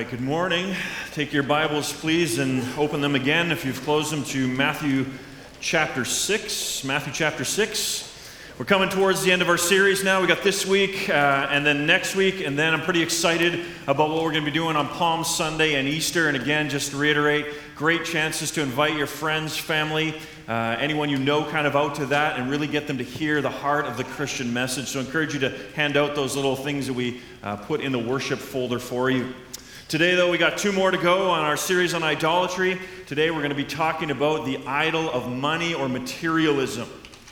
right, good morning. Take your Bibles, please, and open them again if you've closed them to Matthew chapter 6. Matthew chapter 6. We're coming towards the end of our series now. We got this week and then next week, and then I'm pretty excited about what we're going to be doing on Palm Sunday and Easter. And again, just to reiterate, great chances to invite your friends, family, anyone you know kind of out to that and really get them to hear the heart of the Christian message. So I encourage you to hand out those little things that we put in the worship folder for you. Today, though, we got two more to go on our series on idolatry. Today, we're going to be talking about the idol of money or materialism.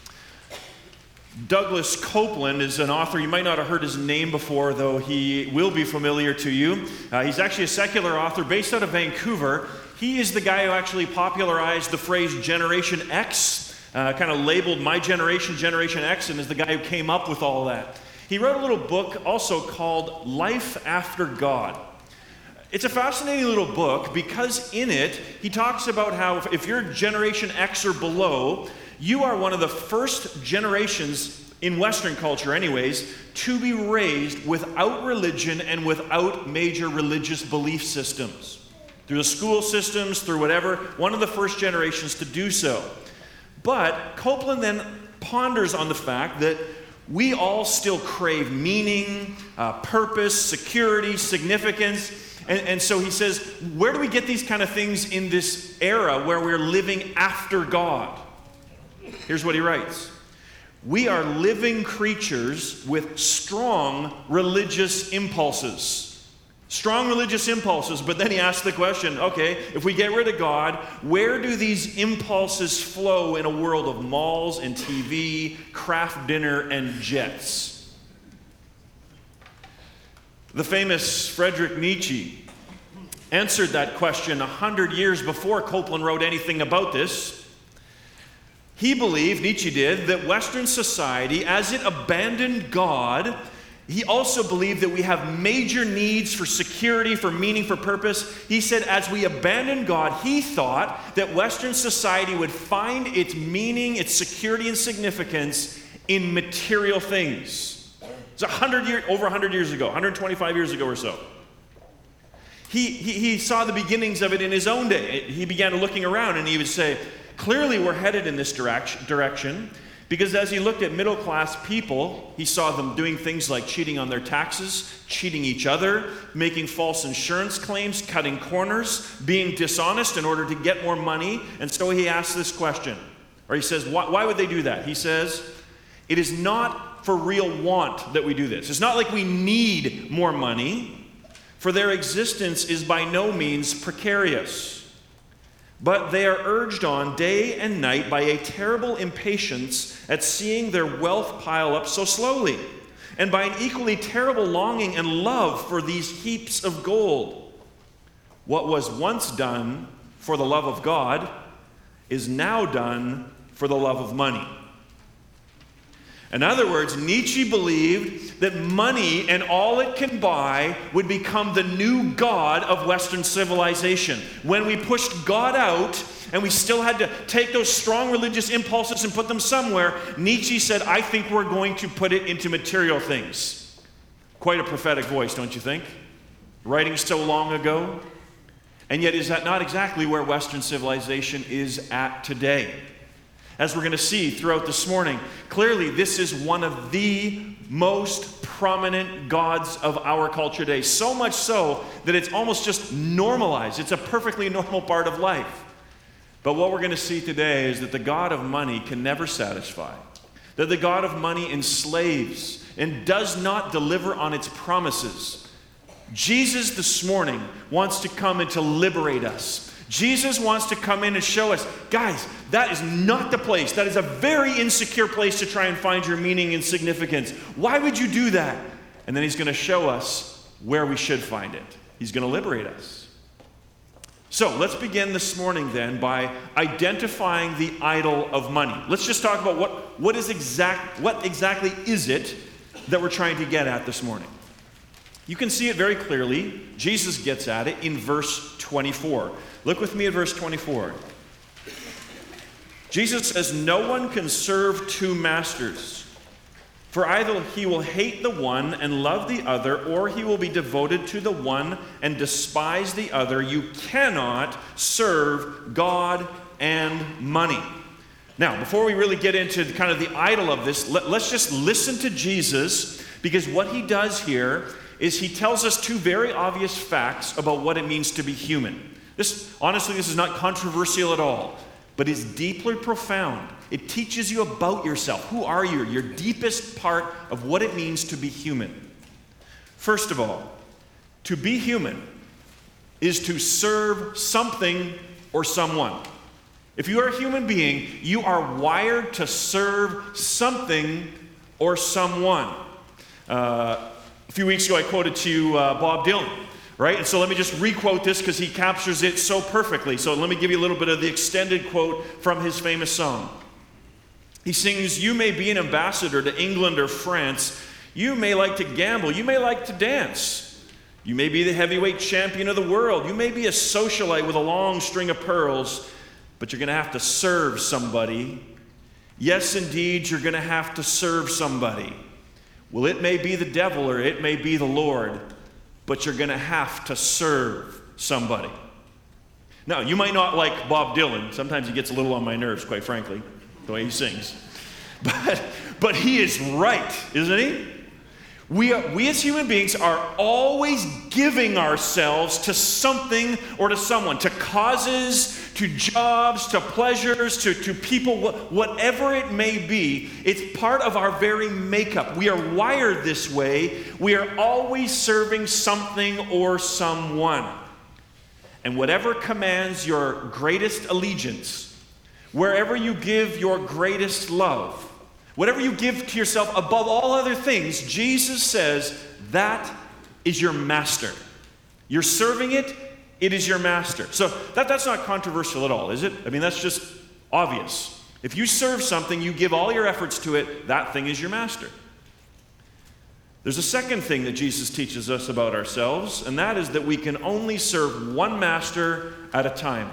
Douglas Copeland is an author. You might not have heard his name before, though he will be familiar to you. He's actually a secular author based out of Vancouver. He is the guy who actually popularized the phrase Generation X, kind of labeled my generation, Generation X, and is the guy who came up with all that. He wrote a little book also called Life After God. It's a fascinating little book because in it, he talks about how if you're Generation X or below, you are one of the first generations in Western culture anyways to be raised without religion and without major religious belief systems. Through the school systems, through whatever, one of the first generations to do so. But Copeland then ponders on the fact that we all still crave meaning, purpose, security, significance. And so he says, where do we get these kind of things in this era where we're living after God? Here's what he writes. We are living creatures with strong religious impulses. Strong religious impulses, but then he asks the question, okay, if we get rid of God, where do these impulses flow in a world of malls and TV, craft dinner, and jets? The famous Friedrich Nietzsche answered that question 100 years before Copeland wrote anything about this. He believed, Nietzsche did, that Western society, as it abandoned God, he also believed that we have major needs for security, for meaning, for purpose. He said as we abandoned God, he thought that Western society would find its meaning, its security and significance in material things. It's over 100 years ago, 125 years ago or so. He saw the beginnings of it in his own day. He began looking around and he would say, clearly we're headed in this direction, because as he looked at middle-class people, he saw them doing things like cheating on their taxes, cheating each other, making false insurance claims, cutting corners, being dishonest in order to get more money. And so he asks this question, or he says, why would they do that? He says, it is not for real want that we do this. It's not like we need more money, for their existence is by no means precarious. But they are urged on day and night by a terrible impatience at seeing their wealth pile up so slowly, and by an equally terrible longing and love for these heaps of gold. What was once done for the love of God is now done for the love of money. In other words, Nietzsche believed that money and all it can buy would become the new god of Western civilization. When we pushed God out and we still had to take those strong religious impulses and put them somewhere, Nietzsche said, I think we're going to put it into material things. Quite a prophetic voice, don't you think? Writing so long ago. And yet, is that not exactly where Western civilization is at today? As we're going to see throughout this morning, clearly this is one of the most prominent gods of our culture today. So much so that it's almost just normalized. It's a perfectly normal part of life. But what we're going to see today is that the god of money can never satisfy. That the god of money enslaves and does not deliver on its promises. Jesus this morning wants to come and to liberate us. Jesus wants to come in and show us, guys, that is not the place. That is a very insecure place to try and find your meaning and significance. Why would you do that? And then he's going to show us where we should find it. He's going to liberate us. So let's begin this morning then by identifying the idol of money. Let's just talk about what exactly is it that we're trying to get at this morning. You can see it very clearly. Jesus gets at it in verse 24. Look with me at verse 24. Jesus says, no one can serve two masters, For either he will hate the one and love the other, or he will be devoted to the one and despise the other. You cannot serve God and money. Now, before we really get into kind of the idol of this, let's just listen to Jesus, because what he does here is he tells us two very obvious facts about what it means to be human. Honestly, this is not controversial at all, but it's deeply profound. It teaches you about yourself. Who are you? Your deepest part of what it means to be human. First of all, to be human is to serve something or someone. If you are a human being, you are wired to serve something or someone. A few weeks ago, I quoted to you Bob Dylan, right? And so let me just requote this because he captures it so perfectly. So let me give you a little bit of the extended quote from his famous song. He sings, "You may be an ambassador to England or France. You may like to gamble. You may like to dance. You may be the heavyweight champion of the world. You may be a socialite with a long string of pearls. But you're going to have to serve somebody. Yes, indeed, you're going to have to serve somebody. Well, it may be the devil or it may be the Lord, but you're going to have to serve somebody." Now, you might not like Bob Dylan. Sometimes he gets a little on my nerves, quite frankly, the way he sings. But he is right, isn't he? We as human beings are always giving ourselves to something or to someone, to causes, to jobs, to pleasures, to people, whatever it may be. It's part of our very makeup. We are wired this way. We are always serving something or someone. And whatever commands your greatest allegiance, wherever you give your greatest love, whatever you give to yourself above all other things, Jesus says that is your master. You're serving it, it is your master. So that's not controversial at all, is it? I mean, that's just obvious. If you serve something, you give all your efforts to it, that thing is your master. There's a second thing that Jesus teaches us about ourselves, and that is that we can only serve one master at a time.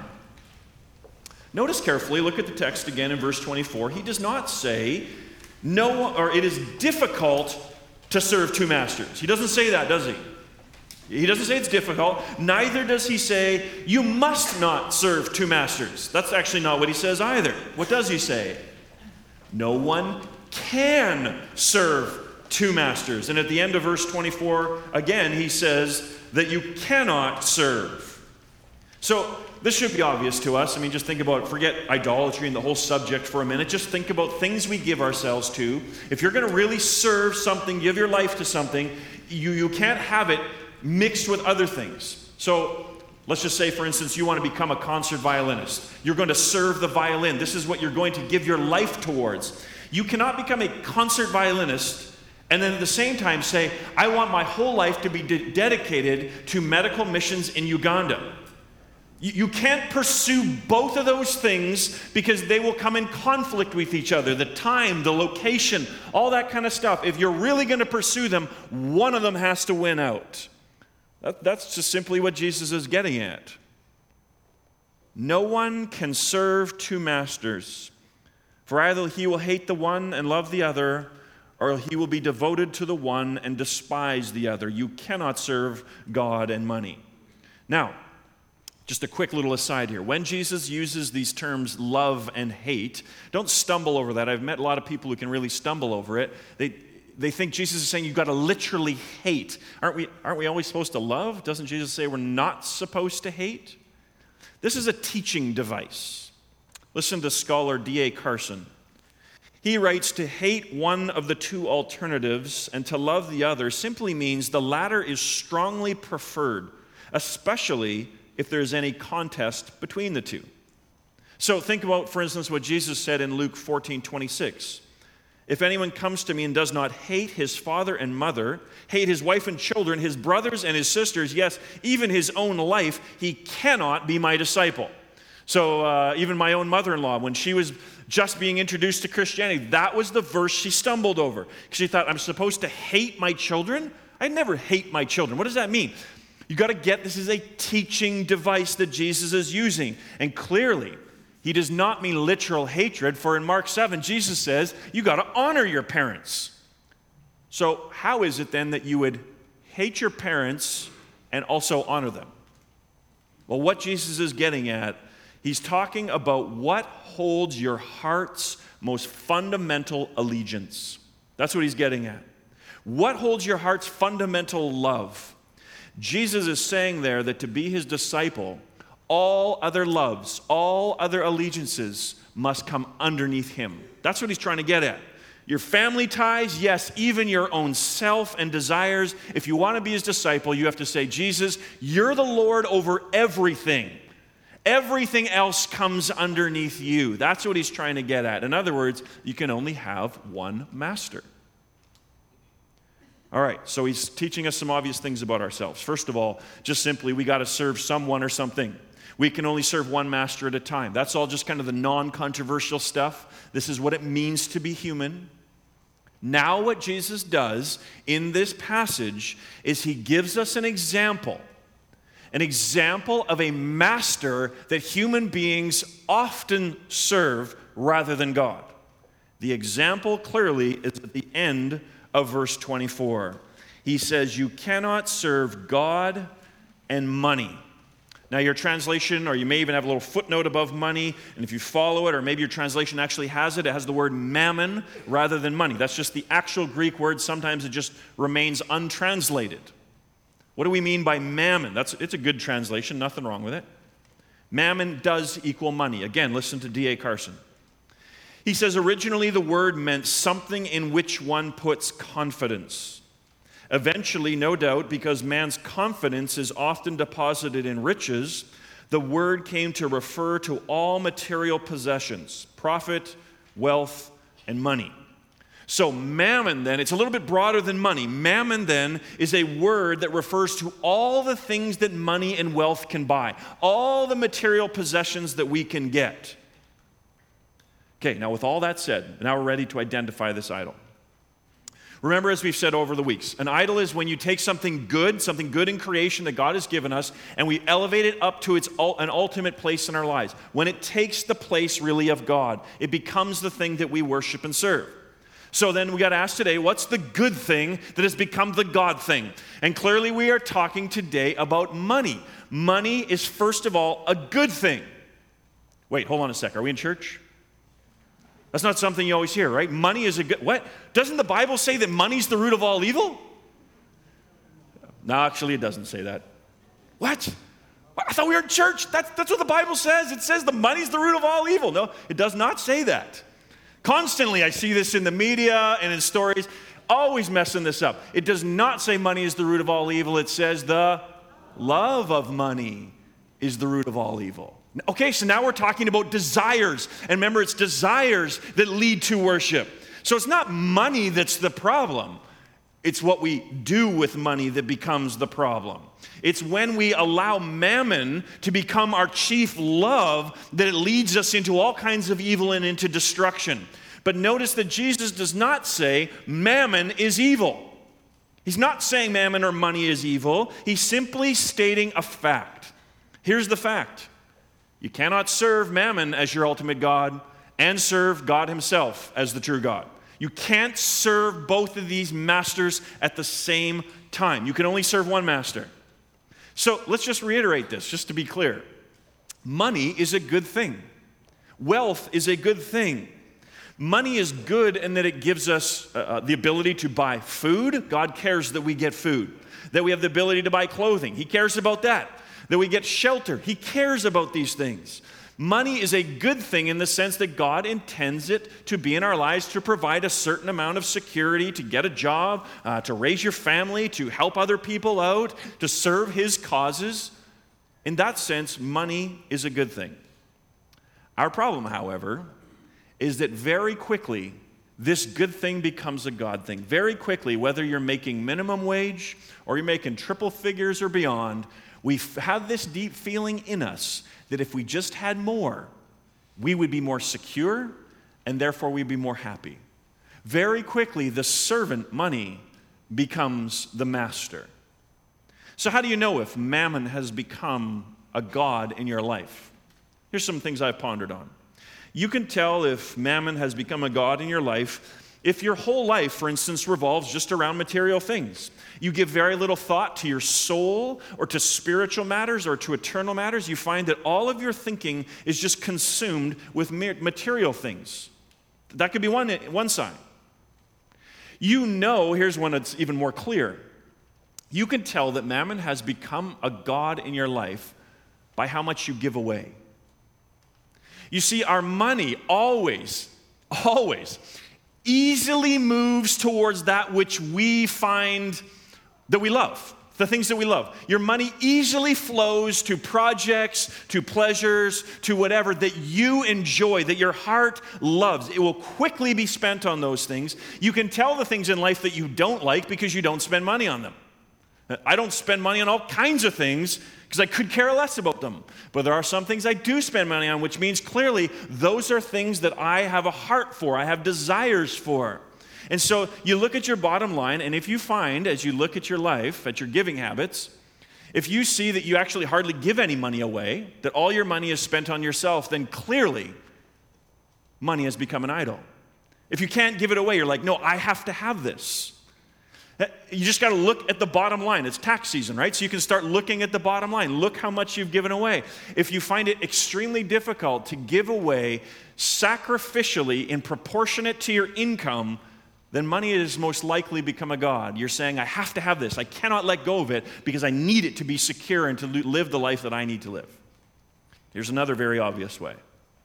Notice carefully, look at the text again in verse 24. He does not say, it is difficult to serve two masters. He doesn't say that, does he? He doesn't say it's difficult. Neither does he say, you must not serve two masters. That's actually not what he says either. What does he say? No one can serve two masters. And at the end of verse 24, again, he says that you cannot serve. So this should be obvious to us. I mean, just think about, forget idolatry and the whole subject for a minute. Just think about things we give ourselves to. If you're going to really serve something, give your life to something, you can't have it mixed with other things. So let's just say, for instance, you want to become a concert violinist. You're going to serve the violin. This is what you're going to give your life towards. You cannot become a concert violinist and then at the same time say, I want my whole life to be dedicated to medical missions in Uganda. You can't pursue both of those things because they will come in conflict with each other. The time, the location, all that kind of stuff. If you're really going to pursue them, one of them has to win out. That's just simply what Jesus is getting at. No one can serve two masters, for either he will hate the one and love the other, or he will be devoted to the one and despise the other. You cannot serve God and money. Now, just a quick little aside here. When Jesus uses these terms love and hate, don't stumble over that. I've met a lot of people who can really stumble over it. They think Jesus is saying you've got to literally hate. Aren't we always supposed to love? Doesn't Jesus say we're not supposed to hate? This is a teaching device. Listen to scholar D.A. Carson. He writes, to hate one of the two alternatives and to love the other simply means the latter is strongly preferred, especially if there's any contest between the two. So think about, for instance, what Jesus said in Luke 14:26. If anyone comes to me and does not hate his father and mother, hate his wife and children, his brothers and his sisters, yes, even his own life, he cannot be my disciple. So even my own mother-in-law, when she was just being introduced to Christianity, that was the verse she stumbled over. Because she thought, I'm supposed to hate my children? I never hate my children. What does that mean? You got to get this is a teaching device that Jesus is using. And clearly, he does not mean literal hatred, for in Mark 7, Jesus says, you got to honor your parents. So how is it then that you would hate your parents and also honor them? Well, what Jesus is getting at, he's talking about what holds your heart's most fundamental allegiance. That's what he's getting at. What holds your heart's fundamental love? Jesus is saying there that to be his disciple, all other loves, all other allegiances must come underneath him. That's what he's trying to get at. Your family ties, yes, even your own self and desires. If you want to be his disciple, you have to say, Jesus, you're the Lord over everything. Everything else comes underneath you. That's what he's trying to get at. In other words, you can only have one master. All right, so he's teaching us some obvious things about ourselves. First of all, just simply, we got to serve someone or something. We can only serve one master at a time. That's all just kind of the non-controversial stuff. This is what it means to be human. Now what Jesus does in this passage is he gives us an example of a master that human beings often serve rather than God. The example clearly is at the end of verse 24. He says, you cannot serve God and money. Now your translation, or you may even have a little footnote above money, and if you follow it, or maybe your translation actually has it, it has the word mammon rather than money. That's just the actual Greek word. Sometimes it just remains untranslated. What do we mean by mammon? It's a good translation, nothing wrong with it. Mammon does equal money. Again, listen to D.A. Carson. He says, originally the word meant something in which one puts confidence. Eventually, no doubt, because man's confidence is often deposited in riches, the word came to refer to all material possessions, profit, wealth, and money. So mammon then, it's a little bit broader than money. Mammon then is a word that refers to all the things that money and wealth can buy, all the material possessions that we can get. Okay, now with all that said, now we're ready to identify this idol. Remember, as we've said over the weeks, an idol is when you take something good in creation that God has given us, and we elevate it up to an ultimate place in our lives. When it takes the place really of God, it becomes the thing that we worship and serve. So then we got to ask today, what's the good thing that has become the God thing? And clearly we are talking today about money. Money is, first of all, a good thing. Wait, hold on a sec. Are we in church? That's not something you always hear, right? Money is a good... What? Doesn't the Bible say that money's the root of all evil? No, actually it doesn't say that. What? I thought we were in church. That's what the Bible says. It says the money's the root of all evil. No, it does not say that. Constantly I see this in the media and in stories, always messing this up. It does not say money is the root of all evil. It says the love of money is the root of all evil. Okay, so now we're talking about desires. And remember, it's desires that lead to worship. So it's not money that's the problem. It's what we do with money that becomes the problem. It's when we allow mammon to become our chief love that it leads us into all kinds of evil and into destruction. But notice that Jesus does not say mammon is evil. He's not saying mammon or money is evil. He's simply stating a fact. Here's the fact. You cannot serve mammon as your ultimate God and serve God himself as the true God. You can't serve both of these masters at the same time. You can only serve one master. So let's just reiterate this, just to be clear. Money is a good thing. Wealth is a good thing. Money is good in that it gives us the ability to buy food. God cares that we get food. That we have the ability to buy clothing. He cares about that. That we get shelter. He cares about these things. Money is a good thing in the sense that God intends it to be in our lives to provide a certain amount of security, to get a job, to raise your family, to help other people out, to serve his causes. In that sense, money is a good thing. Our problem, however, is that very quickly, this good thing becomes a God thing. Very quickly, whether you're making minimum wage or you're making triple figures or beyond, we have this deep feeling in us that if we just had more, we would be more secure and therefore we'd be more happy. Very quickly, the servant money becomes the master. So how do you know if mammon has become a god in your life? Here's some things I've pondered on. You can tell if mammon has become a god in your life If your whole life, for instance, revolves just around material things, you give very little thought to your soul or to spiritual matters or to eternal matters, you find that all of your thinking is just consumed with material things. That could be one sign. Here's one that's even more clear. You can tell that mammon has become a god in your life by how much you give away. You see, our money always easily moves towards that which we find that we love, the things that we love. Your money easily flows to projects, to pleasures, to whatever that you enjoy, that your heart loves. It will quickly be spent on those things. You can tell the things in life that you don't like because you don't spend money on them. I don't spend money on all kinds of things because I could care less about them. But there are some things I do spend money on, which means clearly those are things that I have a heart for, I have desires for. And so you look at your bottom line, and if you find, as you look at your life, at your giving habits, if you see that you actually hardly give any money away, that all your money is spent on yourself, then clearly money has become an idol. If you can't give it away, you're like, no, I have to have this. You just got to look at the bottom line. It's tax season, right? So you can start looking at the bottom line. Look how much you've given away. If you find it extremely difficult to give away sacrificially and proportionate to your income, then money has most likely become a god. You're saying, I have to have this. I cannot let go of it because I need it to be secure and to live the life that I need to live. Here's another very obvious way.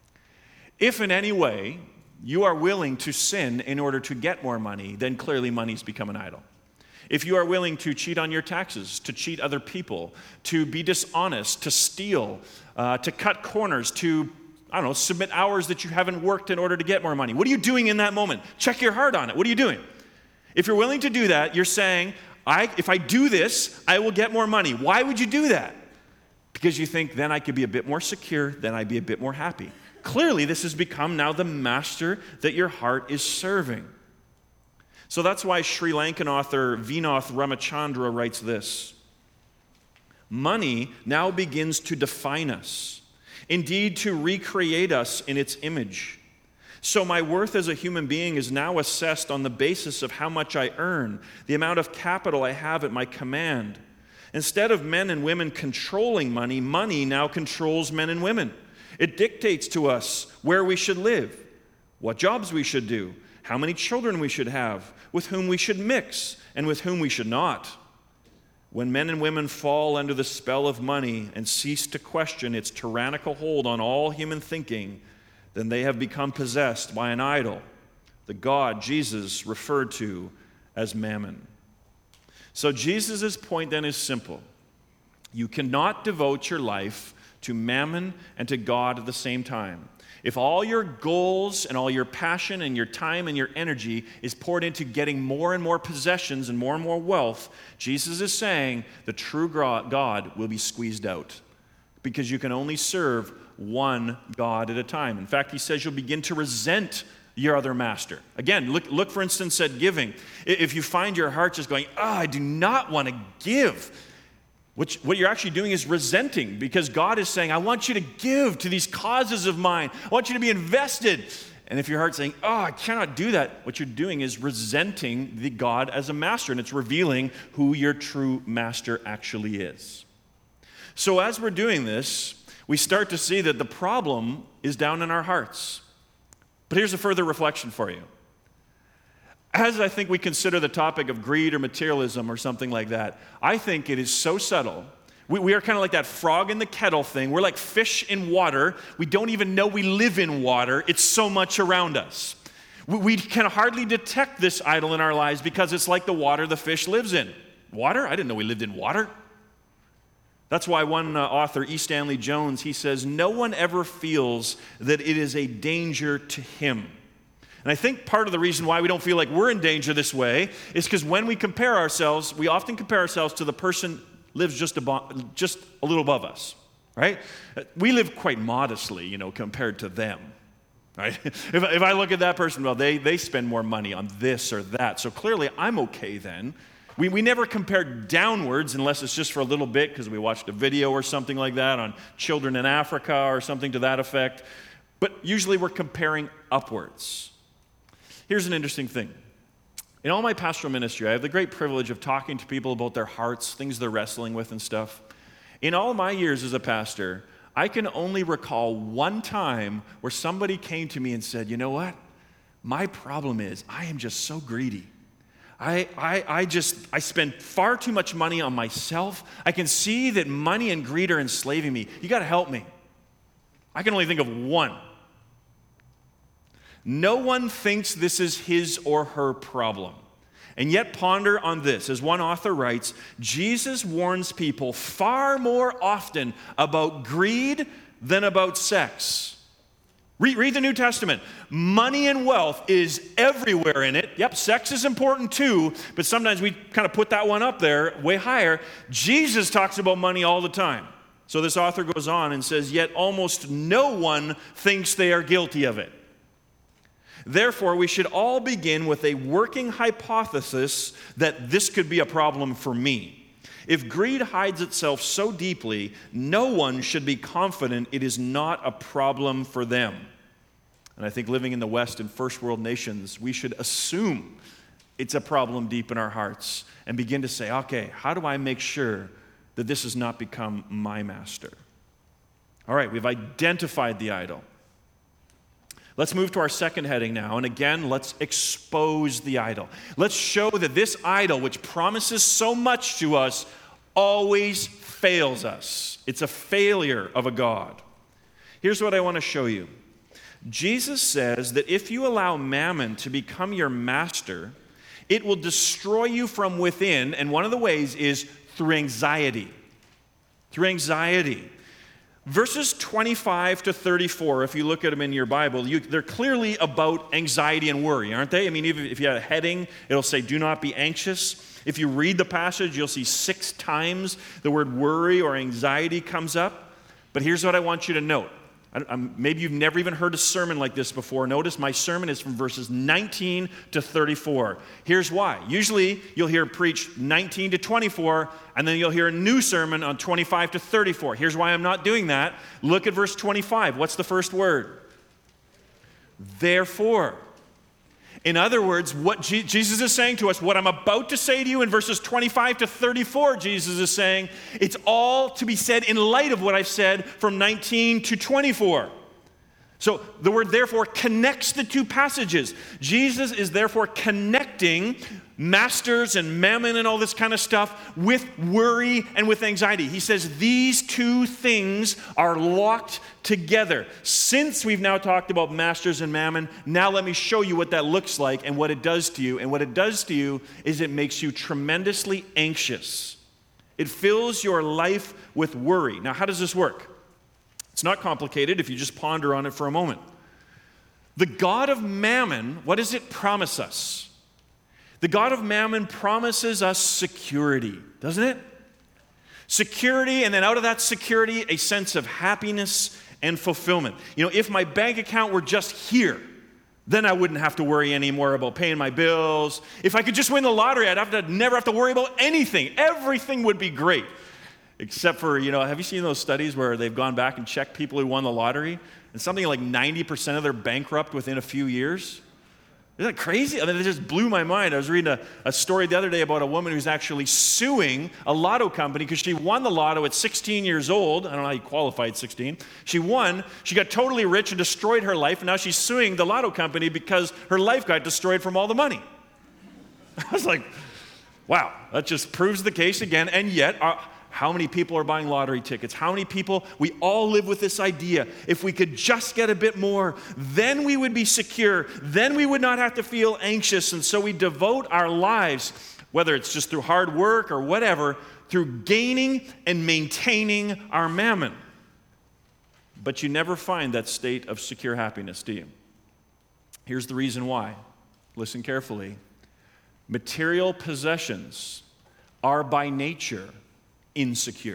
If in any way you are willing to sin in order to get more money, then clearly money's become an idol. If you are willing to cheat on your taxes, to cheat other people, to be dishonest, to steal, to cut corners, to, submit hours that you haven't worked in order to get more money. What are you doing in that moment? Check your heart on it. What are you doing? If you're willing to do that, you're saying, if I do this, I will get more money. Why would you do that? Because you think, then I could be a bit more secure, then I'd be a bit more happy. Clearly, this has become now the master that your heart is serving. So that's why Sri Lankan author Vinoth Ramachandra writes this: money now begins to define us, indeed to recreate us in its image. So my worth as a human being is now assessed on the basis of how much I earn, the amount of capital I have at my command. Instead of men and women controlling money, money now controls men and women. It dictates to us where we should live, what jobs we should do, how many children we should have, with whom we should mix, and with whom we should not. When men and women fall under the spell of money and cease to question its tyrannical hold on all human thinking, then they have become possessed by an idol, the God Jesus referred to as mammon. So Jesus' point then is simple. You cannot devote your life to mammon and to God at the same time. If all your goals and all your passion and your time and your energy is poured into getting more and more possessions and more wealth, Jesus is saying the true God will be squeezed out because you can only serve one God at a time. In fact, he says you'll begin to resent your other master. Again, look for instance at giving. If you find your heart just going, I do not want to give, what you're actually doing is resenting, because God is saying, I want you to give to these causes of mine. I want you to be invested. And if your heart's saying, I cannot do that, what you're doing is resenting the God as a master, and it's revealing who your true master actually is. So as we're doing this, we start to see that the problem is down in our hearts. But here's a further reflection for you. As I think we consider the topic of greed or materialism or something like that, I think it is so subtle. We are kind of like that frog in the kettle thing. We're like fish in water. We don't even know we live in water. It's so much around us. We can hardly detect this idol in our lives because it's like the water the fish lives in. Water? I didn't know we lived in water. That's why one author, E. Stanley Jones, he says, no one ever feels that it is a danger to him. And I think part of the reason why we don't feel like we're in danger this way is because when we compare ourselves, we often compare ourselves to the person lives just a little above us, right? We live quite modestly, compared to them, right? If I look at that person, well, they spend more money on this or that, so clearly I'm okay then. We never compare downwards unless it's just for a little bit because we watched a video or something like that on children in Africa or something to that effect. But usually we're comparing upwards. Here's an interesting thing. In all my pastoral ministry, I have the great privilege of talking to people about their hearts, things they're wrestling with and stuff. In all my years as a pastor, I can only recall one time where somebody came to me and said, you know what? My problem is I am just so greedy. I spend far too much money on myself. I can see that money and greed are enslaving me. You got to help me. I can only think of one. No one thinks this is his or her problem. And yet ponder on this. As one author writes, Jesus warns people far more often about greed than about sex. Read the New Testament. Money and wealth is everywhere in it. Yep, sex is important too, but sometimes we kind of put that one up there way higher. Jesus talks about money all the time. So this author goes on and says, yet almost no one thinks they are guilty of it. Therefore, we should all begin with a working hypothesis that this could be a problem for me. If greed hides itself so deeply, no one should be confident it is not a problem for them. And I think living in the West and first world nations, we should assume it's a problem deep in our hearts and begin to say, okay, how do I make sure that this has not become my master? All right, we've identified the idol. Let's move to our second heading now, and again, let's expose the idol. Let's show that this idol, which promises so much to us, always fails us. It's a failure of a God. Here's what I want to show you. Jesus says that if you allow mammon to become your master, it will destroy you from within, and one of the ways is through anxiety. Through anxiety. Verses 25 to 34, if you look at them in your Bible, they're clearly about anxiety and worry, aren't they? I mean, even if you had a heading, it'll say, do not be anxious. If you read the passage, you'll see 6 times the word worry or anxiety comes up. But here's what I want you to note. Maybe you've never even heard a sermon like this before. Notice my sermon is from verses 19 to 34. Here's why. Usually you'll hear preached 19 to 24, and then you'll hear a new sermon on 25 to 34. Here's why I'm not doing that. Look at verse 25. What's the first word? Therefore. In other words, what Jesus is saying to us, what I'm about to say to you in verses 25 to 34, Jesus is saying, it's all to be said in light of what I've said from 19 to 24. So the word therefore connects the two passages. Jesus is therefore connecting masters and mammon and all this kind of stuff with worry and with anxiety. He says these two things are locked together. Since we've now talked about masters and mammon, now let me show you what that looks like and what it does to you. And what it does to you is it makes you tremendously anxious. It fills your life with worry. Now, how does this work? It's not complicated if you just ponder on it for a moment. The God of mammon, what does it promise us? The God of mammon promises us security, doesn't it? Security, and then out of that security, a sense of happiness and fulfillment. You know, if my bank account were just here, then I wouldn't have to worry anymore about paying my bills. If I could just win the lottery, I'd never have to worry about anything. Everything would be great. Except for, have you seen those studies where they've gone back and checked people who won the lottery? And something like 90% of them are bankrupt within a few years? Isn't that crazy? I mean, it just blew my mind. I was reading a story the other day about a woman who's actually suing a lotto company because she won the lotto at 16 years old. I don't know how you qualify at 16. She won. She got totally rich and destroyed her life. And now she's suing the lotto company because her life got destroyed from all the money. I was like, wow, that just proves the case again. And yet, how many people are buying lottery tickets? How many people? We all live with this idea. If we could just get a bit more, then we would be secure. Then we would not have to feel anxious. And so we devote our lives, whether it's just through hard work or whatever, through gaining and maintaining our mammon. But you never find that state of secure happiness, do you? Here's the reason why. Listen carefully. Material possessions are by nature insecure.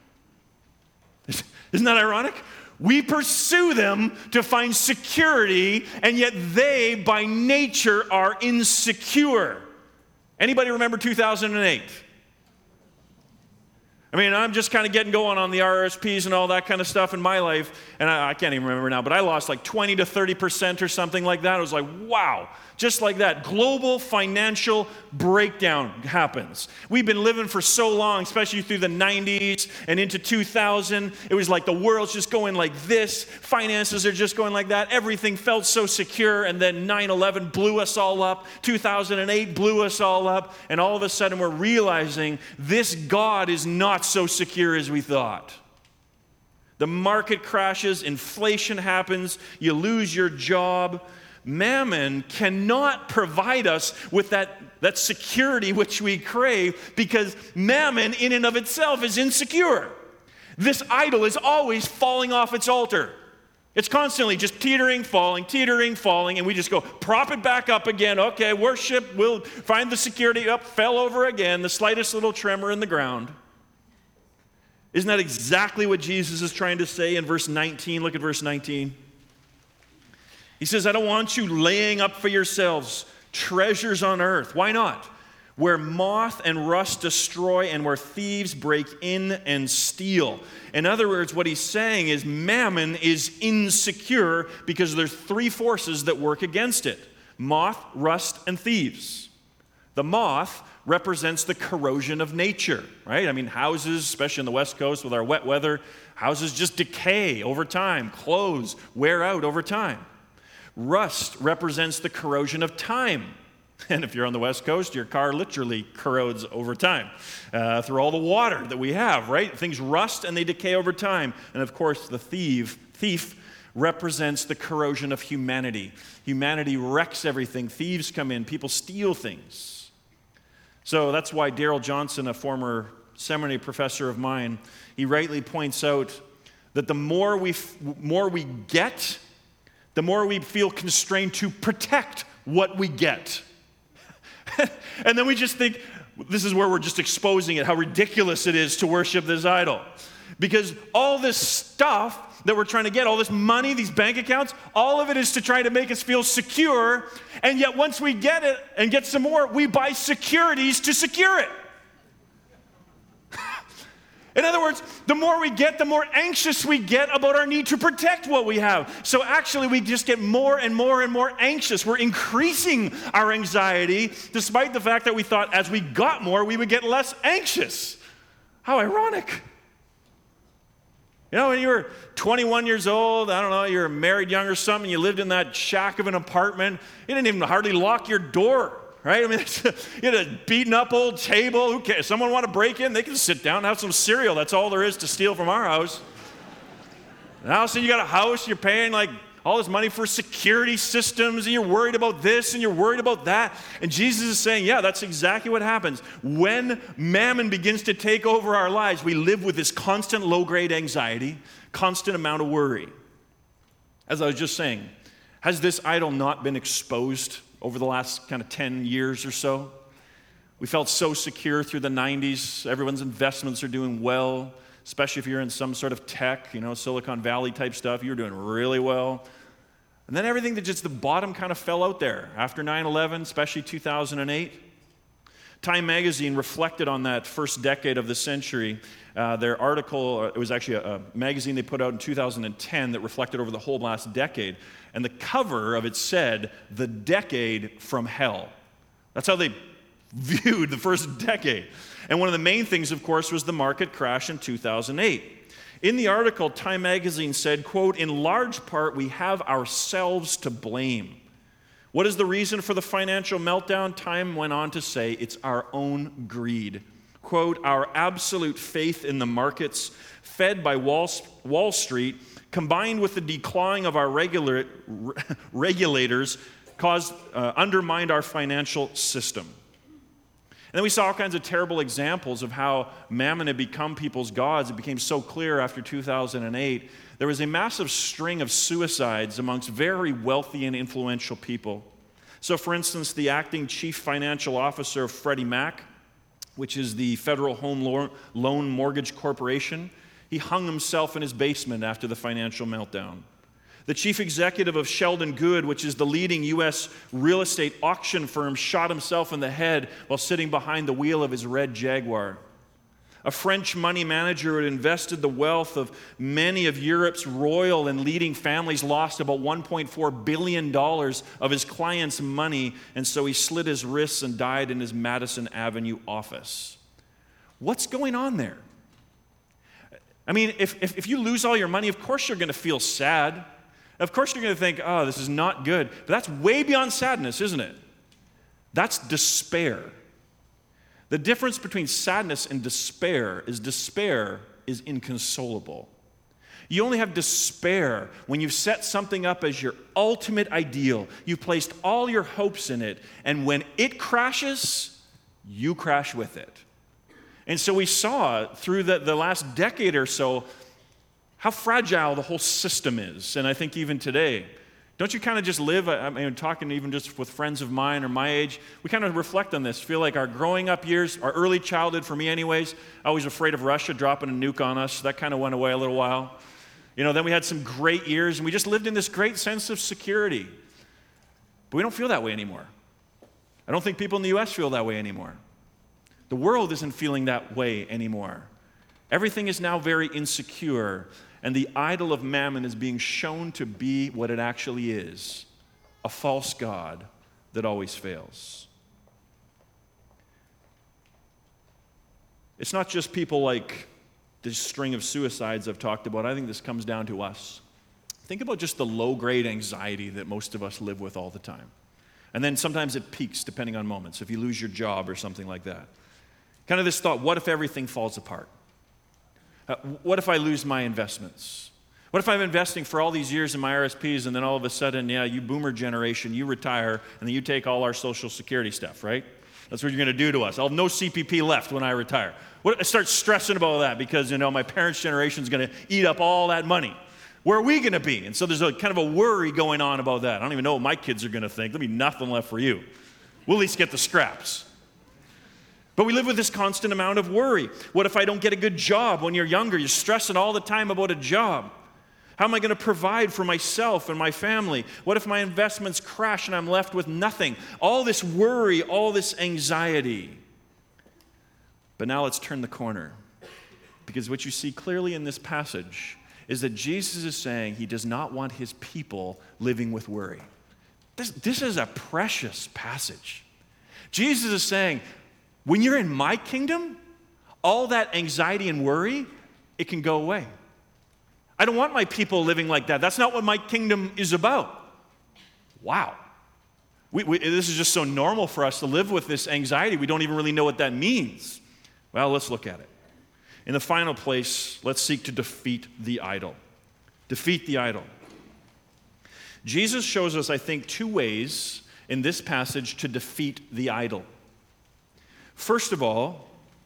Isn't that ironic? We pursue them to find security, and yet they, by nature, are insecure. Anybody remember 2008? I mean, I'm just kind of getting going on the RRSPs and all that kind of stuff in my life, and I can't even remember now, but I lost like 20 to 30% or something like that. I was like, wow, just like that. Global financial breakdown happens. We've been living for so long, especially through the 90s and into 2000. It was like the world's just going like this. Finances are just going like that. Everything felt so secure, and then 9/11 blew us all up. 2008 blew us all up, and all of a sudden we're realizing this God is not so secure as we thought. The market crashes, inflation happens, you lose your job. Mammon cannot provide us with that security which we crave, because mammon in and of itself is insecure. This idol is always falling off its altar. It's constantly just teetering, falling, and we just go, prop it back up again. Okay, worship, we'll find the security. Up, fell over again, the slightest little tremor in the ground. Isn't that exactly what Jesus is trying to say in verse 19? Look at verse 19. He says, I don't want you laying up for yourselves treasures on earth. Why not? Where moth and rust destroy and where thieves break in and steal. In other words, what he's saying is mammon is insecure because there's three forces that work against it: moth, rust, and thieves. The moth represents the corrosion of nature, right? I mean, houses, especially on the West Coast with our wet weather, houses just decay over time. Clothes wear out over time. Rust represents the corrosion of time. And if you're on the West Coast, your car literally corrodes over time through all the water that we have, right? Things rust and they decay over time. And of course, the thief represents the corrosion of humanity. Humanity wrecks everything. Thieves come in. People steal things. So that's why Darrell Johnson, a former seminary professor of mine, he rightly points out that the more we get, the more we feel constrained to protect what we get. And then we just think, this is where we're just exposing it, how ridiculous it is to worship this idol. Because all this stuff that we're trying to get, all this money, these bank accounts, all of it is to try to make us feel secure. And yet once we get it and get some more, we buy securities to secure it. In other words, the more we get, the more anxious we get about our need to protect what we have. So actually, we just get more and more and more anxious. We're increasing our anxiety, despite the fact that we thought as we got more, we would get less anxious. How ironic. You know, when you were 21 years old, I don't know, you're married young or something, you lived in that shack of an apartment, you didn't even hardly lock your door. Right? I mean, you had a beaten up old table. Who cares? Someone want to break in? They can sit down and have some cereal. That's all there is to steal from our house. Now, so you got a house, you're paying like all this money for security systems, and you're worried about this and you're worried about that. And Jesus is saying, yeah, that's exactly what happens. When mammon begins to take over our lives, we live with this constant low-grade anxiety, constant amount of worry. As I was just saying, has this idol not been exposed over the last kind of 10 years or so? We felt so secure through the 90s. Everyone's investments are doing well, especially if you're in some sort of tech, Silicon Valley type stuff. You're doing really well. And then everything that just the bottom kind of fell out there after 9/11, especially 2008. Time magazine reflected on that first decade of the century. Their article, it was actually a magazine they put out in 2010 that reflected over the whole last decade. And the cover of it said, "The Decade from Hell." That's how they viewed the first decade. And one of the main things, of course, was the market crash in 2008. In the article, Time magazine said, quote, "In large part, we have ourselves to blame." What is the reason for the financial meltdown? Time went on to say, it's our own greed. Quote, "Our absolute faith in the markets, fed by Wall Street, combined with the decline of our regulators, undermined our financial system." And then we saw all kinds of terrible examples of how mammon had become people's gods. It became so clear after 2008. There was a massive string of suicides amongst very wealthy and influential people. So, for instance, the acting chief financial officer of Freddie Mac, which is the Federal Home Loan Mortgage Corporation, he hung himself in his basement after the financial meltdown. The chief executive of Sheldon Good, which is the leading U.S. real estate auction firm, shot himself in the head while sitting behind the wheel of his red Jaguar. A French money manager who had invested the wealth of many of Europe's royal and leading families lost about $1.4 billion of his clients' money, and so he slit his wrists and died in his Madison Avenue office. What's going on there? I mean, if you lose all your money, of course you're going to feel sad. Of course you're going to think, oh, this is not good. But that's way beyond sadness, isn't it? That's despair. The difference between sadness and despair is inconsolable. You only have despair when you've set something up as your ultimate ideal. You've placed all your hopes in it, and when it crashes, you crash with it. And so we saw through the last decade or so how fragile the whole system is. And I think even today, don't you kind of just live, I mean, talking even just with friends of mine or my age, we kind of reflect on this, feel like our growing up years, our early childhood for me anyways, I was afraid of Russia dropping a nuke on us. That kind of went away a little while. Then we had some great years, and we just lived in this great sense of security. But we don't feel that way anymore. I don't think people in the U.S. feel that way anymore. The world isn't feeling that way anymore. Everything is now very insecure, and the idol of mammon is being shown to be what it actually is, a false god that always fails. It's not just people like this string of suicides I've talked about. I think this comes down to us. Think about just the low-grade anxiety that most of us live with all the time. And then sometimes it peaks depending on moments, if you lose your job or something like that. Kind of this thought, what if everything falls apart? What if I lose my investments? What if I'm investing for all these years in my RSPs and then all of a sudden, you boomer generation, you retire and then you take all our Social Security stuff, right? That's what you're going to do to us. I'll have no CPP left when I retire. I start stressing about that because, my parents' generation is going to eat up all that money. Where are we going to be? And so there's a kind of a worry going on about that. I don't even know what my kids are going to think. There'll be nothing left for you. We'll at least get the scraps. But we live with this constant amount of worry. What if I don't get a good job when you're younger? You're stressing all the time about a job. How am I going to provide for myself and my family? What if my investments crash and I'm left with nothing? All this worry, all this anxiety. But now let's turn the corner. Because what you see clearly in this passage is that Jesus is saying he does not want his people living with worry. This is a precious passage. Jesus is saying, when you're in my kingdom, all that anxiety and worry, it can go away. I don't want my people living like that. That's not what my kingdom is about. Wow. This is just so normal for us to live with this anxiety. We don't even really know what that means. Well, let's look at it. In the final place, let's seek to defeat the idol. Defeat the idol. Jesus shows us, I think, two ways in this passage to defeat the idol. First of all,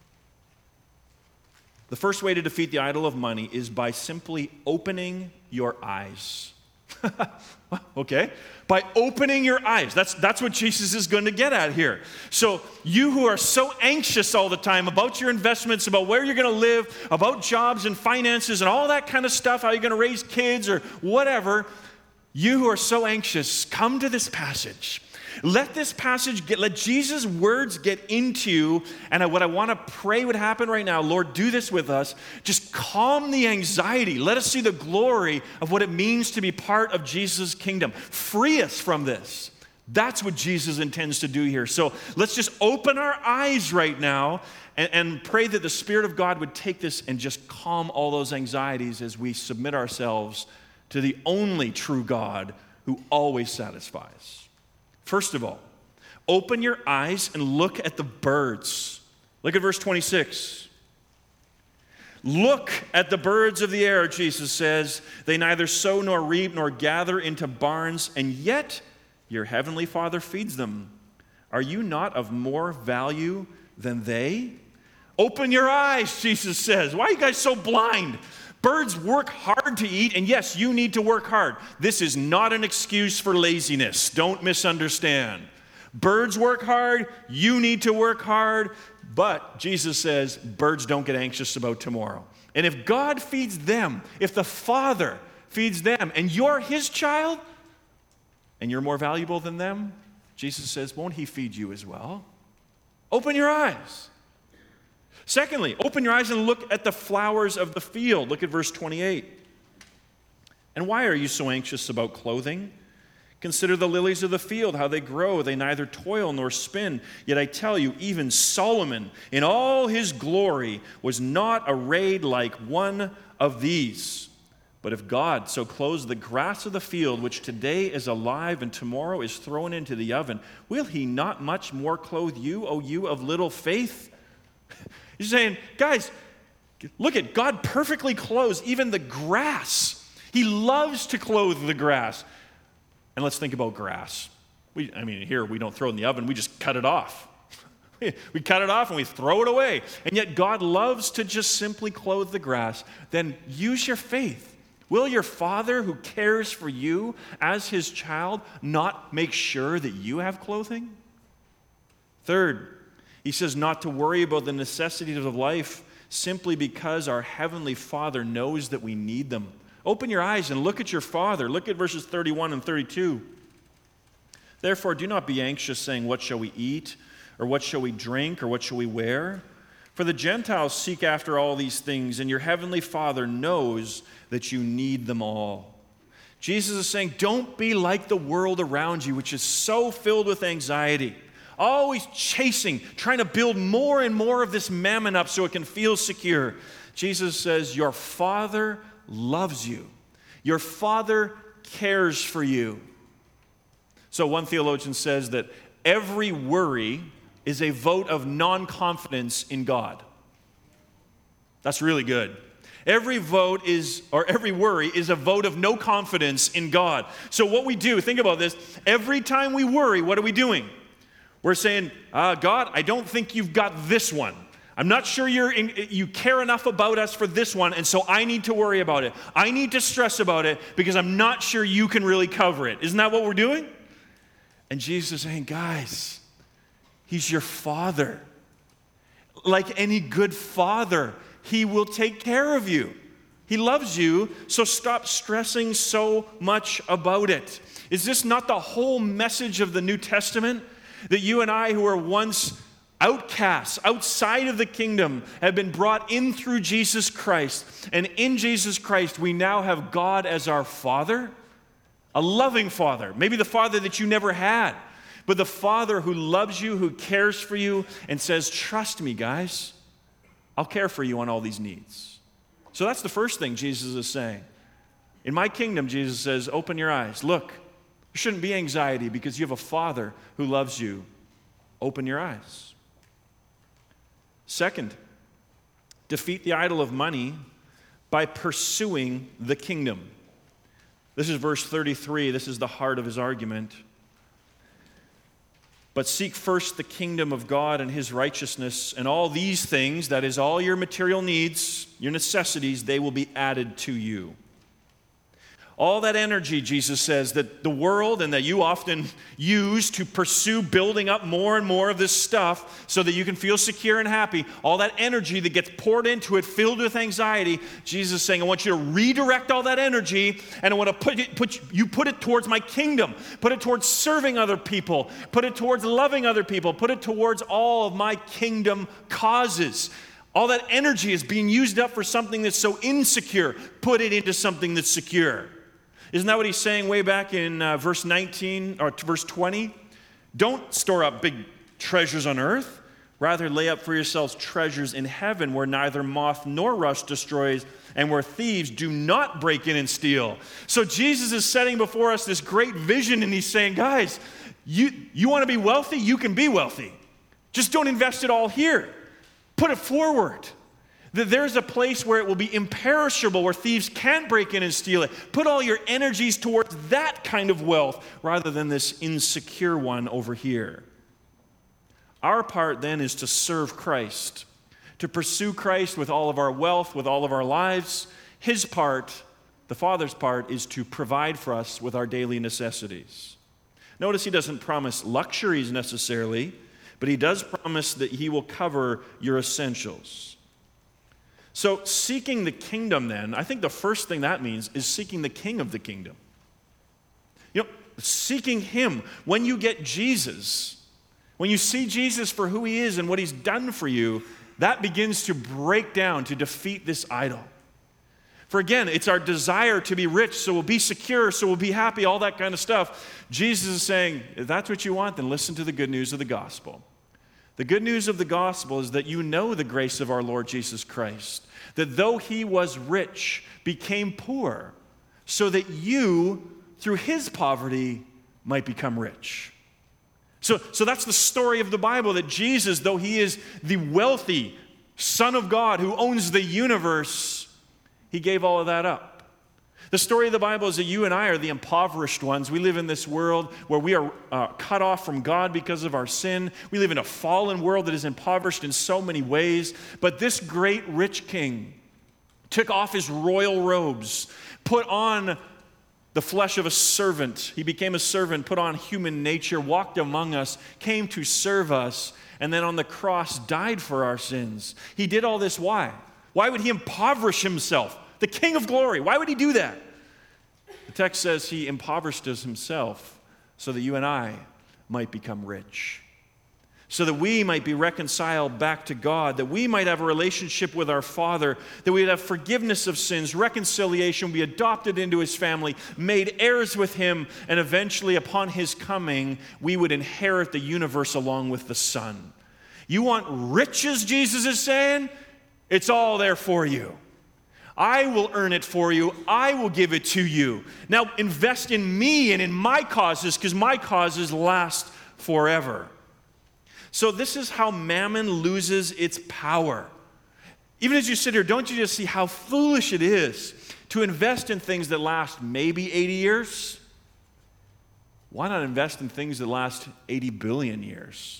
the first way to defeat the idol of money is by simply opening your eyes. Okay? By opening your eyes. That's what Jesus is going to get at here. So you who are so anxious all the time about your investments, about where you're going to live, about jobs and finances and all that kind of stuff, how you're going to raise kids or whatever, you who are so anxious, come to this passage. Let this passage let Jesus' words get into you. And what I want to pray would happen right now, Lord, do this with us. Just calm the anxiety. Let us see the glory of what it means to be part of Jesus' kingdom. Free us from this. That's what Jesus intends to do here. So let's just open our eyes right now and pray that the Spirit of God would take this and just calm all those anxieties as we submit ourselves to the only true God who always satisfies. First of all, open your eyes and look at the birds. Look at verse 26. Look at the birds of the air, Jesus says. They neither sow nor reap nor gather into barns, and yet your heavenly Father feeds them. Are you not of more value than they? Open your eyes, Jesus says. Why are you guys so blind? Birds work hard to eat, and yes, you need to work hard. This is not an excuse for laziness. Don't misunderstand. Birds work hard, you need to work hard, but Jesus says birds don't get anxious about tomorrow. And if God feeds them, if the Father feeds them, and you're his child, and you're more valuable than them, Jesus says, won't he feed you as well? Open your eyes. Secondly, open your eyes and look at the flowers of the field. Look at verse 28. And why are you so anxious about clothing? Consider the lilies of the field, how they grow. They neither toil nor spin. Yet I tell you, even Solomon, in all his glory, was not arrayed like one of these. But if God so clothes the grass of the field, which today is alive and tomorrow is thrown into the oven, will he not much more clothe you, O you of little faith? He's saying, guys, look at God perfectly clothes even the grass. He loves to clothe the grass. And let's think about grass. Here we don't throw it in the oven, we just cut it off. We cut it off and we throw it away. And yet God loves to just simply clothe the grass. Then use your faith. Will your Father who cares for you as his child not make sure that you have clothing? Third, he says not to worry about the necessities of life simply because our Heavenly Father knows that we need them. Open your eyes and look at your Father. Look at verses 31 and 32. Therefore, do not be anxious, saying, what shall we eat? Or what shall we drink? Or what shall we wear? For the Gentiles seek after all these things, and your Heavenly Father knows that you need them all. Jesus is saying, don't be like the world around you, which is so filled with anxiety. Always chasing, trying to build more and more of this mammon up so it can feel secure. Jesus says, your Father loves you. Your Father cares for you. So one theologian says that every worry is a vote of non-confidence in God. That's really good. Every worry is a vote of no confidence in God. So what we do, think about this, every time we worry, what are we doing? We're saying, God, I don't think you've got this one. I'm not sure you care enough about us for this one, and so I need to worry about it. I need to stress about it because I'm not sure you can really cover it. Isn't that what we're doing? And Jesus is saying, guys, he's your Father. Like any good father, he will take care of you. He loves you, so stop stressing so much about it. Is this not the whole message of the New Testament? That you and I, who were once outcasts, outside of the kingdom, have been brought in through Jesus Christ. And in Jesus Christ, we now have God as our Father, a loving Father, maybe the Father that you never had, but the Father who loves you, who cares for you, and says, trust me, guys, I'll care for you on all these needs. So that's the first thing Jesus is saying. In my kingdom, Jesus says, open your eyes. Look, there shouldn't be anxiety because you have a Father who loves you. Open your eyes. Second, defeat the idol of money by pursuing the kingdom. This is verse 33. This is the heart of his argument. But seek first the kingdom of God and his righteousness, and all these things, that is, all your material needs, your necessities, they will be added to you. All that energy, Jesus says, that the world and that you often use to pursue building up more and more of this stuff so that you can feel secure and happy, all that energy that gets poured into it, filled with anxiety, Jesus is saying, I want you to redirect all that energy, and I want to put it towards my kingdom, put it towards serving other people, put it towards loving other people, put it towards all of my kingdom causes. All that energy is being used up for something that's so insecure. Put it into something that's secure. Isn't that what he's saying way back in verse 19 or verse 20? Don't store up big treasures on earth. Rather, lay up for yourselves treasures in heaven where neither moth nor rust destroys and where thieves do not break in and steal. So Jesus is setting before us this great vision, and he's saying, guys, you want to be wealthy? You can be wealthy. Just don't invest it all here. Put it forward. That there's a place where it will be imperishable, where thieves can't break in and steal it. Put all your energies towards that kind of wealth rather than this insecure one over here. Our part then is to serve Christ, to pursue Christ with all of our wealth, with all of our lives. His part, the Father's part, is to provide for us with our daily necessities. Notice he doesn't promise luxuries necessarily, but he does promise that he will cover your essentials. So seeking the kingdom then, I think the first thing that means is seeking the king of the kingdom. Seeking him. When you get Jesus, when you see Jesus for who he is and what he's done for you, that begins to break down, to defeat this idol. For again, it's our desire to be rich, so we'll be secure, so we'll be happy, all that kind of stuff. Jesus is saying, if that's what you want, then listen to the good news of the gospel. The good news of the gospel is that you know the grace of our Lord Jesus Christ, that though he was rich, became poor, so that you, through his poverty, might become rich. So that's the story of the Bible, that Jesus, though he is the wealthy Son of God who owns the universe, he gave all of that up. The story of the Bible is that you and I are the impoverished ones. We live in this world where we are cut off from God because of our sin. We live in a fallen world that is impoverished in so many ways. But this great rich king took off his royal robes, put on the flesh of a servant. He became a servant, put on human nature, walked among us, came to serve us, and then on the cross died for our sins. He did all this why? Why would he impoverish himself? The King of glory, why would he do that? The text says he impoverished us himself so that you and I might become rich, so that we might be reconciled back to God, that we might have a relationship with our Father, that we would have forgiveness of sins, reconciliation, be adopted into his family, made heirs with him, and eventually upon his coming, we would inherit the universe along with the Son. You want riches, Jesus is saying? It's all there for you. I will earn it for you. I will give it to you. Now invest in me and in my causes, because my causes last forever. So this is how mammon loses its power. Even as you sit here, don't you just see how foolish it is to invest in things that last maybe 80 years? Why not invest in things that last 80 billion years?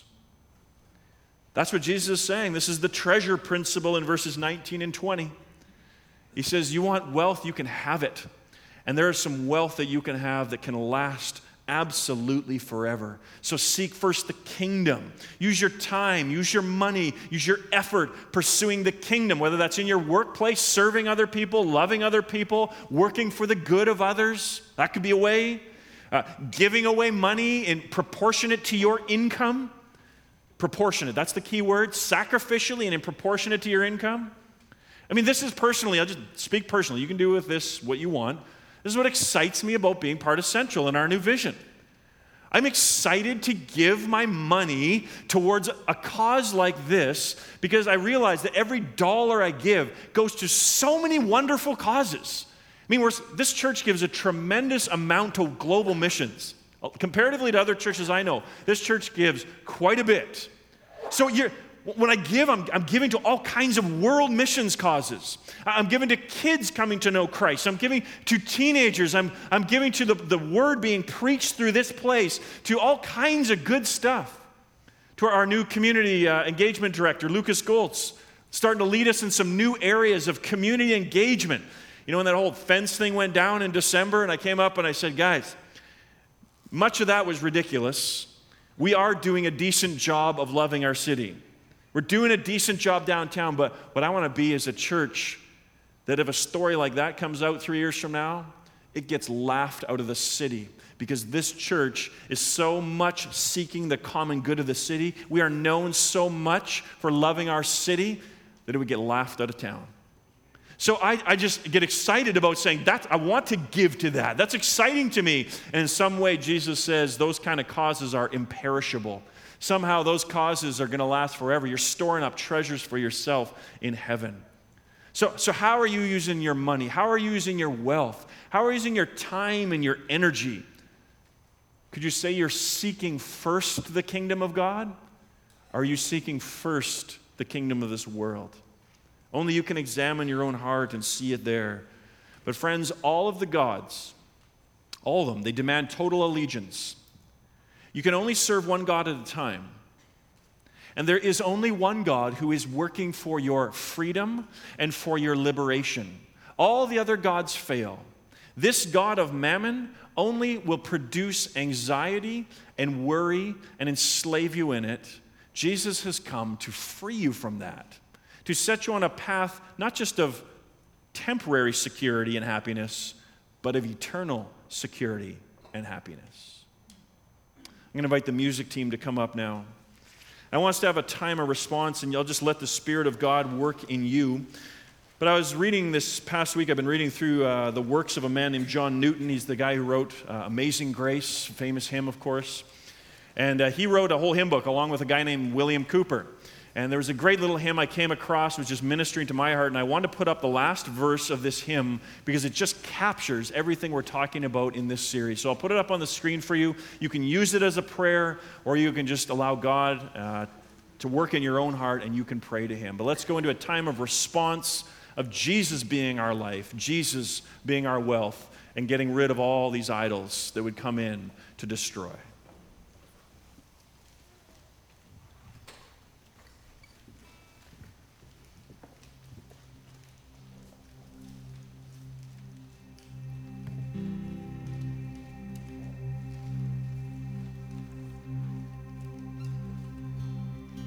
That's what Jesus is saying. This is the treasure principle in verses 19 and 20. He says, you want wealth, you can have it. And there is some wealth that you can have that can last absolutely forever. So seek first the kingdom. Use your time, use your money, use your effort pursuing the kingdom, whether that's in your workplace, serving other people, loving other people, working for the good of others. That could be a way. Giving away money in proportionate to your income. Proportionate, that's the key word. Sacrificially and in proportionate to your income. I mean, this is personally, I'll just speak personally. You can do with this what you want. This is what excites me about being part of Central and our new vision. I'm excited to give my money towards a cause like this because I realize that every dollar I give goes to so many wonderful causes. I mean, this church gives a tremendous amount to global missions. Comparatively to other churches I know, this church gives quite a bit. So when I give, I'm giving to all kinds of world missions causes. I'm giving to kids coming to know Christ. I'm giving to teenagers. I'm giving to the word being preached through this place, to all kinds of good stuff. To our new community engagement director, Lucas Goltz, starting to lead us in some new areas of community engagement. You know, when that whole fence thing went down in December, and I came up and I said, guys, much of that was ridiculous. We are doing a decent job of loving our city. We're doing a decent job downtown, but what I want to be is a church that if a story like that comes out 3 years from now, it gets laughed out of the city because this church is so much seeking the common good of the city. We are known so much for loving our city that it would get laughed out of town. So I just get excited about saying that I want to give to that. That's exciting to me. And in some way, Jesus says those kind of causes are imperishable. Somehow those causes are going to last forever. You're storing up treasures for yourself in heaven. So how are you using your money? How are you using your wealth? How are you using your time and your energy? Could you say you're seeking first the kingdom of God? Or are you seeking first the kingdom of this world? Only you can examine your own heart and see it there. But friends, all of the gods, all of them, they demand total allegiance. You can only serve one God at a time. And there is only one God who is working for your freedom and for your liberation. All the other gods fail. This God of mammon only will produce anxiety and worry and enslave you in it. Jesus has come to free you from that, to set you on a path not just of temporary security and happiness, but of eternal security and happiness. I'm going to invite the music team to come up now. I want us to have a time of response, and you'll just let the Spirit of God work in you. But I was reading this past week, I've been reading through the works of a man named John Newton. He's the guy who wrote Amazing Grace, famous hymn, of course. And he wrote a whole hymn book along with a guy named William Cooper. And there was a great little hymn I came across, which is ministering to my heart, and I wanted to put up the last verse of this hymn because it just captures everything we're talking about in this series. So I'll put it up on the screen for you. You can use it as a prayer, or you can just allow God to work in your own heart, and you can pray to Him. But let's go into a time of response of Jesus being our life, Jesus being our wealth, and getting rid of all these idols that would come in to destroy.